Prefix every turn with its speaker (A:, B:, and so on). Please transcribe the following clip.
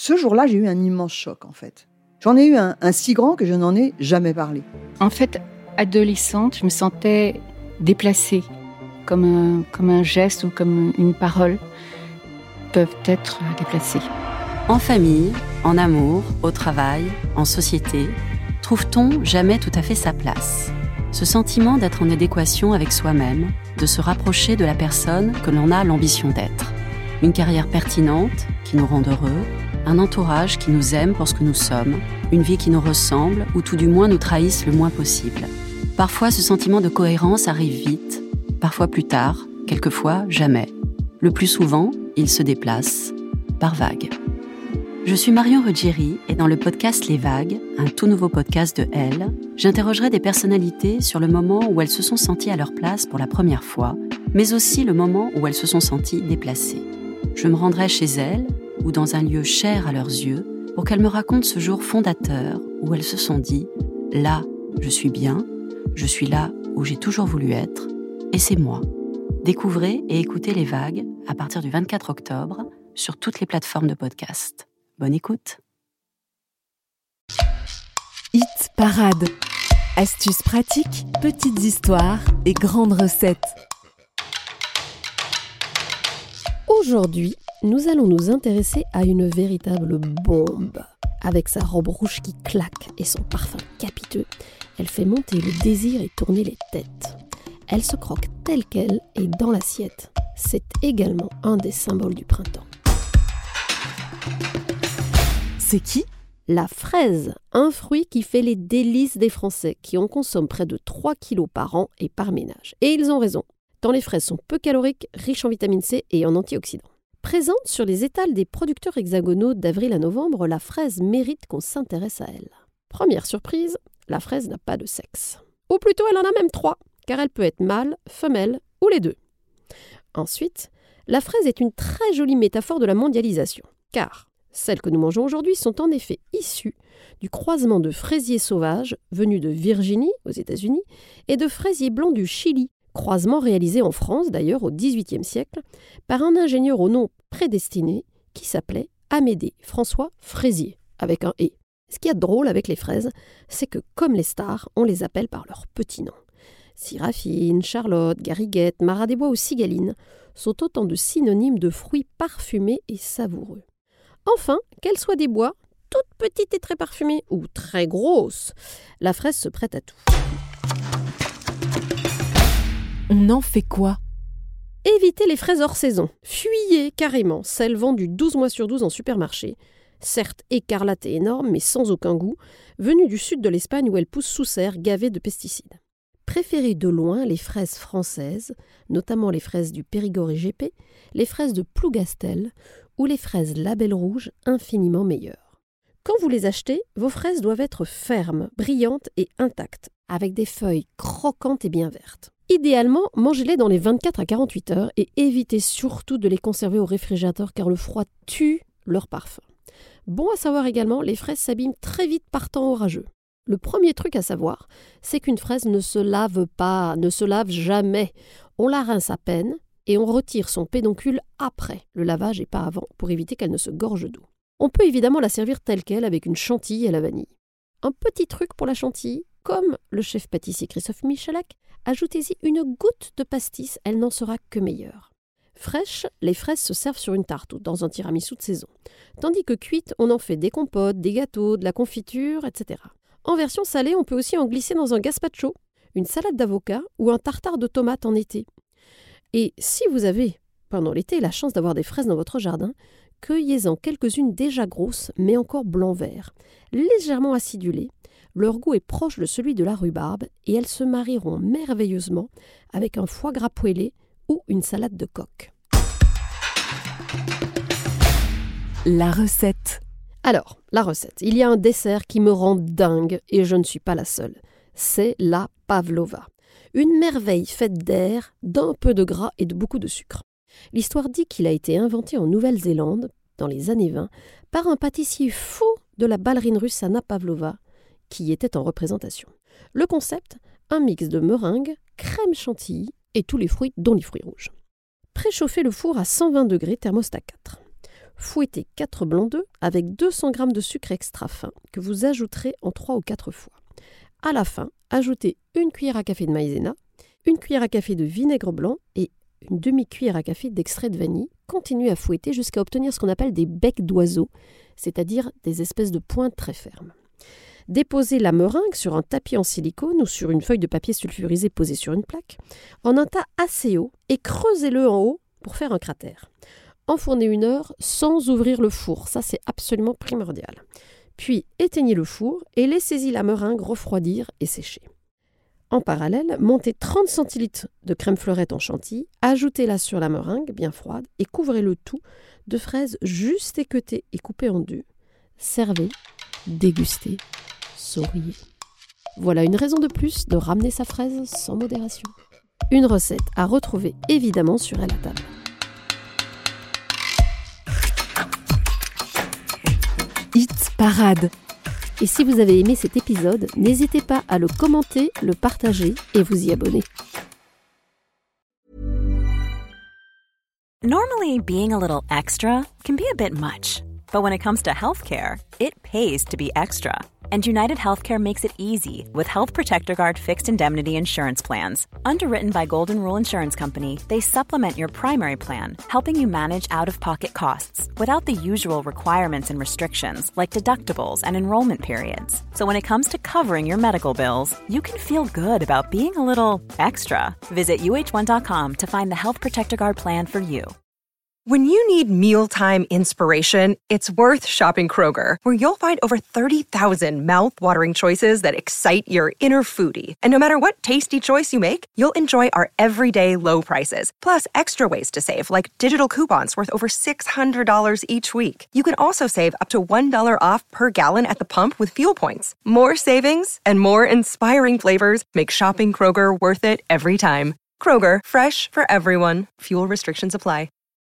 A: Ce jour-là, j'ai eu un immense choc, en fait. J'en ai eu un si grand que je n'en ai jamais parlé.
B: En fait, adolescente, je me sentais déplacée, comme un geste ou comme une parole peuvent être déplacées.
C: En famille, en amour, au travail, en société, trouve-t-on jamais tout à fait sa place ? Ce sentiment d'être en adéquation avec soi-même, de se rapprocher de la personne que l'on a l'ambition d'être. Une carrière pertinente qui nous rend heureux, un entourage qui nous aime pour ce que nous sommes, une vie qui nous ressemble ou tout du moins nous trahisse le moins possible. Parfois, ce sentiment de cohérence arrive vite, parfois plus tard, quelquefois jamais. Le plus souvent, il se déplace par vagues. Je suis Marion Ruggieri et dans le podcast Les Vagues, un tout nouveau podcast de Elle, j'interrogerai des personnalités sur le moment où elles se sont senties à leur place pour la première fois, mais aussi le moment où elles se sont senties déplacées. Je me rendrai chez elles ou dans un lieu cher à leurs yeux pour qu'elles me racontent ce jour fondateur où elles se sont dit « Là, je suis bien, je suis là où j'ai toujours voulu être, et c'est moi ». Découvrez et écoutez Les Vagues à partir du 24 octobre sur toutes les plateformes de podcast. Bonne écoute.
D: Hit Parade. Astuces pratiques, petites histoires et grandes recettes.
E: Aujourd'hui, nous allons nous intéresser à une véritable bombe. Avec sa robe rouge qui claque et son parfum capiteux, elle fait monter le désir et tourner les têtes. Elle se croque telle qu'elle et dans l'assiette. C'est également un des symboles du printemps.
D: C'est qui ?
E: La fraise, un fruit qui fait les délices des Français, qui en consomment près de 3 kilos par an et par ménage. Et ils ont raison, tant les fraises sont peu caloriques, riches en vitamine C et en antioxydants. Présente sur les étals des producteurs hexagonaux d'avril à novembre, la fraise mérite qu'on s'intéresse à elle. Première surprise, la fraise n'a pas de sexe. Ou plutôt, elle en a même 3, car elle peut être mâle, femelle ou les deux. Ensuite, la fraise est une très jolie métaphore de la mondialisation, car celles que nous mangeons aujourd'hui sont en effet issues du croisement de fraisiers sauvages venus de Virginie, aux États-Unis, et de fraisiers blancs du Chili, croisement réalisé en France d'ailleurs au XVIIIe siècle par un ingénieur au nom prédestiné qui s'appelait Amédée François Fraisier, avec un « et ». Ce qu'il y a de drôle avec les fraises, c'est que comme les stars, on les appelle par leur petit nom. Syrafine, Charlotte, Gariguette, Marat des Bois ou Cigaline sont autant de synonymes de fruits parfumés et savoureux. Enfin, qu'elle soit des bois, toute petite et très parfumée, ou très grosse, la fraise se prête à tout.
D: On en fait quoi ?
E: Évitez les fraises hors saison. Fuyez carrément celles vendues 12 mois sur 12 en supermarché, certes écarlates et énormes, mais sans aucun goût, venues du sud de l'Espagne où elles poussent sous serre, gavées de pesticides. Préférez de loin les fraises françaises, notamment les fraises du Périgord IGP, les fraises de Plougastel ou les fraises Label Rouge, infiniment meilleures. Quand vous les achetez, vos fraises doivent être fermes, brillantes et intactes, avec des feuilles croquantes et bien vertes. Idéalement, mangez-les dans les 24 à 48 heures et évitez surtout de les conserver au réfrigérateur car le froid tue leur parfum. Bon à savoir également, les fraises s'abîment très vite par temps orageux. Le premier truc à savoir, c'est qu'une fraise ne se lave pas, ne se lave jamais. On la rince à peine et on retire son pédoncule après le lavage et pas avant pour éviter qu'elle ne se gorge d'eau. On peut évidemment la servir telle qu'elle avec une chantilly à la vanille. Un petit truc pour la chantilly, comme le chef pâtissier Christophe Michalak, ajoutez-y une goutte de pastis, elle n'en sera que meilleure. Fraîches, les fraises se servent sur une tarte ou dans un tiramisu de saison. Tandis que cuites, on en fait des compotes, des gâteaux, de la confiture, etc. En version salée, on peut aussi en glisser dans un gazpacho, une salade d'avocat ou un tartare de tomates en été. Et si vous avez, pendant l'été, la chance d'avoir des fraises dans votre jardin, cueillez-en quelques-unes déjà grosses, mais encore blanc-vert, légèrement acidulées. Leur goût est proche de celui de la rhubarbe et elles se marieront merveilleusement avec un foie gras poêlé ou une salade de coque.
D: La recette.
E: Alors, la recette. Il y a un dessert qui me rend dingue et je ne suis pas la seule. C'est la pavlova. Une merveille faite d'air, d'un peu de gras et de beaucoup de sucre. L'histoire dit qu'il a été inventé en Nouvelle-Zélande, dans les années 20, par un pâtissier fou de la ballerine russe Anna Pavlova, qui était en représentation. Le concept, un mix de meringue, crème chantilly et tous les fruits, dont les fruits rouges. Préchauffez le four à 120 degrés, thermostat 4. Fouettez 4 blancs d'œufs avec 200 g de sucre extra fin que vous ajouterez en 3 ou 4 fois. À la fin, ajoutez une cuillère à café de maïzena, une cuillère à café de vinaigre blanc et une demi-cuillère à café d'extrait de vanille. Continuez à fouetter jusqu'à obtenir ce qu'on appelle des becs d'oiseaux, c'est-à-dire des espèces de pointes très fermes. Déposez la meringue sur un tapis en silicone ou sur une feuille de papier sulfurisé posée sur une plaque, en un tas assez haut et creusez-le en haut pour faire un cratère. Enfournez 1 heure sans ouvrir le four, ça c'est absolument primordial. Puis éteignez le four et laissez-y la meringue refroidir et sécher. En parallèle, montez 30 centilitres de crème fleurette en chantilly, ajoutez-la sur la meringue bien froide et couvrez le tout de fraises juste équeutées et coupées en 2. Servez, dégustez, souriez. Voilà une raison de plus de ramener sa fraise sans modération. Une recette à retrouver évidemment sur Elle à table.
D: Hit Parade.
E: Et si vous avez aimé cet épisode, n'hésitez pas à le commenter, le partager et vous y abonner.
F: Normally, being a little extra can be a bit much. But when it comes to healthcare, it pays to be extra. And United Healthcare makes it easy with Health Protector Guard fixed indemnity insurance plans. Underwritten by Golden Rule Insurance Company, they supplement your primary plan, helping you manage out-of-pocket costs without the usual requirements and restrictions like deductibles and enrollment periods. So when it comes to covering your medical bills, you can feel good about being a little extra. Visit uh1.com to find the Health Protector Guard plan for you.
G: When you need mealtime inspiration, it's worth shopping Kroger, where you'll find over 30,000 mouth-watering choices that excite your inner foodie. And no matter what tasty choice you make, you'll enjoy our everyday low prices, plus extra ways to save, like digital coupons worth over $600 each week. You can also save up to $1 off per gallon at the pump with fuel points. More savings and more inspiring flavors make shopping Kroger worth it every time. Kroger, fresh for everyone. Fuel restrictions apply.